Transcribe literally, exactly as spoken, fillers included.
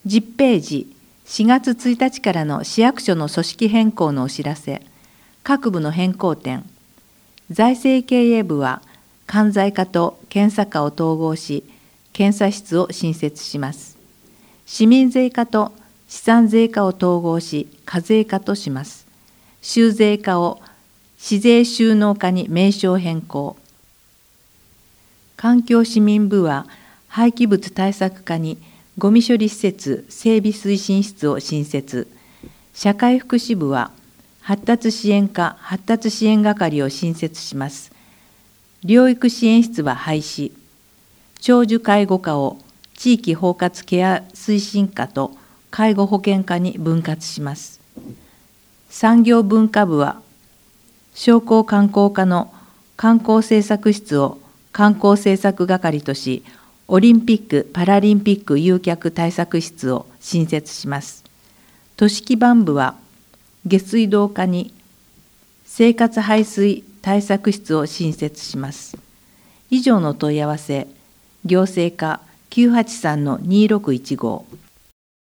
じゅっページ、しがつついたちからの市役所の組織変更のお知らせ、各部の変更点。財政経営部は、関西課と検査課を統合し、検査室を新設します。市民税課と資産税課を統合し、課税課とします。収税課を市税収納課に名称変更。環境市民部は、廃棄物対策課にゴミ処理施設整備推進室を新設。社会福祉部は、発達支援課発達支援係を新設します。療育支援室は廃止。長寿介護課を地域包括ケア推進課と介護保険課に分割します。産業文化部は、商工観光課の観光政策室を観光政策係とし、オリンピック・パラリンピック誘客対策室を新設します。都市基盤部は、下水道課に生活排水対策室を新設します。以上の問い合わせ、行政課きゅうはちさんのにろくいちご。